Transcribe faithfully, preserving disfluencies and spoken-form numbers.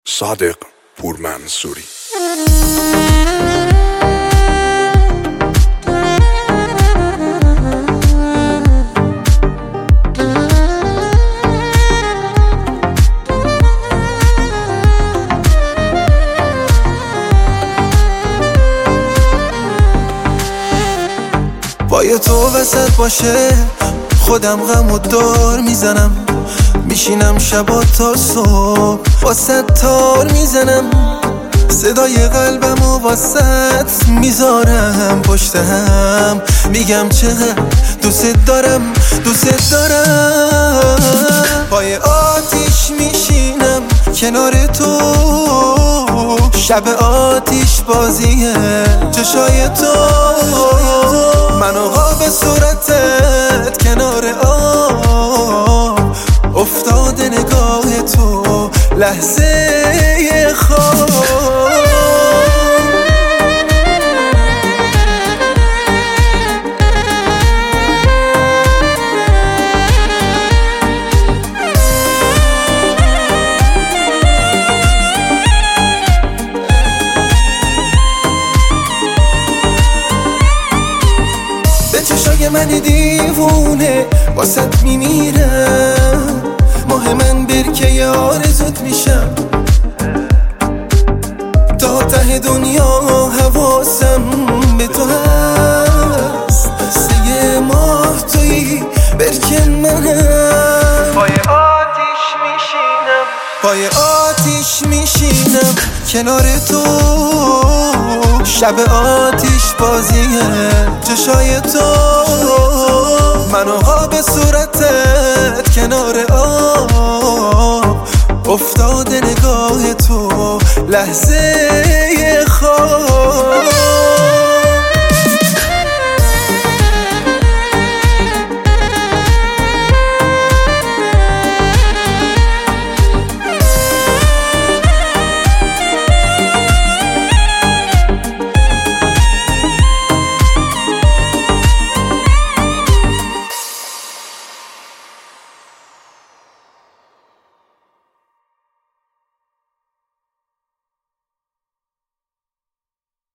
صادق پورمنصوری. پای تو وسط باشه خودم غم و دار میزنم، میشینم شبا تا صبح واسه تار میزنم، صدای قلبم و واسط میذارم پشت هم، میگم چقدر دوست دارم دوست دارم. پای آتیش میشینم کنار تو، شب آتیش بازیه چشای تو، من آقا به صورتت کنار آب افتاده نگاه تو لحظه خواب. چشای من دیوونه واسط میمیرم، ماه من برکه آرزوت میشم، تا ته دنیا حواسم به تو هست، قصه ماه توی برکه منم. پای آتیش میشینم پای آتیش میشینم کنار تو، شب آتیش بازیه چشای تو، من آقا به صورتت کنار آب افتاده نگاه تو لحظه